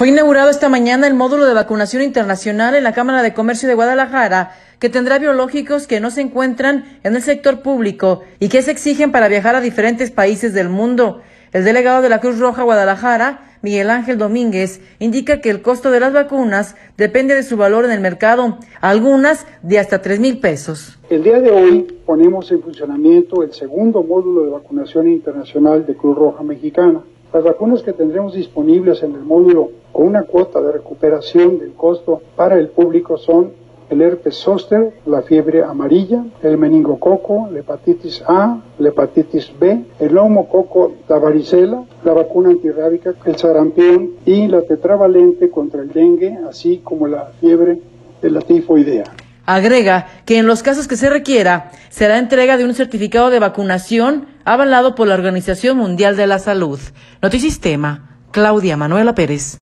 Fue inaugurado esta mañana el módulo de vacunación internacional en la Cámara de Comercio de Guadalajara, que tendrá biológicos que no se encuentran en el sector público y que se exigen para viajar a diferentes países del mundo. El delegado de la Cruz Roja Guadalajara, Miguel Ángel Domínguez, indica que el costo de las vacunas depende de su valor en el mercado, algunas de hasta 3,000 pesos. El día de hoy ponemos en funcionamiento el segundo módulo de vacunación internacional de Cruz Roja Mexicana. Las vacunas que tendremos disponibles en el módulo con una cuota de recuperación del costo para el público son el herpes zóster, la fiebre amarilla, el meningococo, la hepatitis A, la hepatitis B, el neumococo, la varicela, la vacuna antirrábica, el sarampión y la tetravalente contra el dengue, así como la fiebre de la tifoidea. Agrega que en los casos que se requiera, será entrega de un certificado de vacunación avalado por la Organización Mundial de la Salud. Notisistema, Claudia Manuela Pérez.